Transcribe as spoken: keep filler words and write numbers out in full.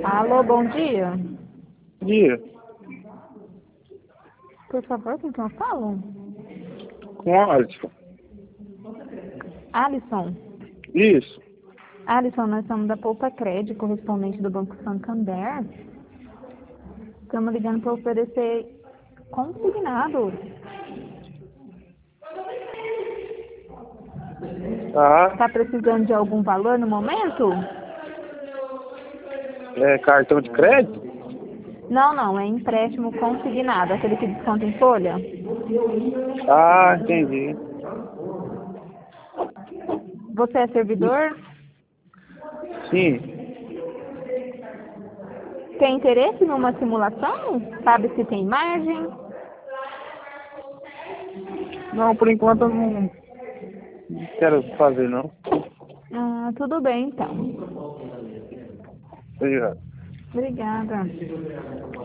Alô, bom dia. Dia, Por favor, com quem eu falo? com Alisson. Alisson. Isso. Alisson, nós somos da Poupa Crédito, correspondente do Banco Santander. Estamos ligando para oferecer consignados. Tá. Está precisando de algum valor no momento? É cartão de crédito? Não, não, é empréstimo consignado, aquele que desconta em folha. Ah, entendi. Você é servidor? Sim. Tem interesse numa simulação? Sabe se tem margem? Não, por enquanto eu não, não quero fazer, não. Ah, tudo bem, então. Obrigado. Obrigada.